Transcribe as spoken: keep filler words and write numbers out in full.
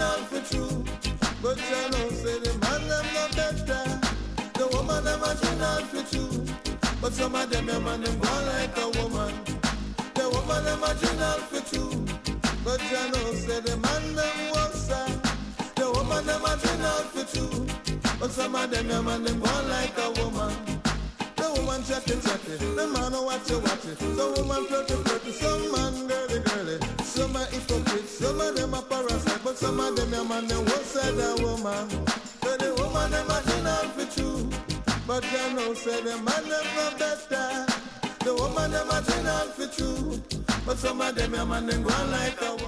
all for true. But you know, say the man them no better. The woman them a drink all for true. But some of them, your man them go like a woman. The woman them a drink all for true. But you know, say the man them was sad. The woman them a drink all for true. But some of them, your man them go like a woman. The woman chatty chatty, the man who watch you watch it. Some woman flirty flirty, some man girly girly. Some are hypocrite, some of them are parasite. But some of them, your man them was said a woman. So the woman them a drink all for true. But you know, say the man them no better. The woman them a drink all for true. But some of them, your man them go like a